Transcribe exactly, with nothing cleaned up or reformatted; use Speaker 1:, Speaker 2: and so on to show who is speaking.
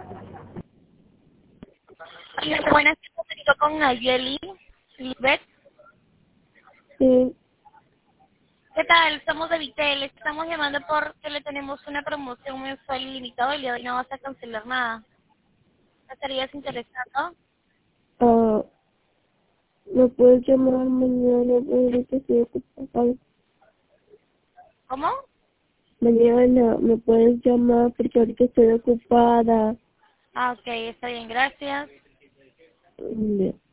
Speaker 1: Hola, buenas tardes, con Nayeli Lisbeth.
Speaker 2: Sí,
Speaker 1: ¿Qué tal? Somos de Vitel. Estamos llamando porque le tenemos una promoción mensual ilimitada y le hoy no vas a cancelar nada. ¿Estarías interesado?
Speaker 2: ah, me puedes llamar mañana, pero ahorita estoy ocupada.
Speaker 1: ¿Cómo?
Speaker 2: Mañana me puedes llamar porque ahorita estoy ocupada.
Speaker 1: Ah, ok, está bien, gracias.
Speaker 2: Mm,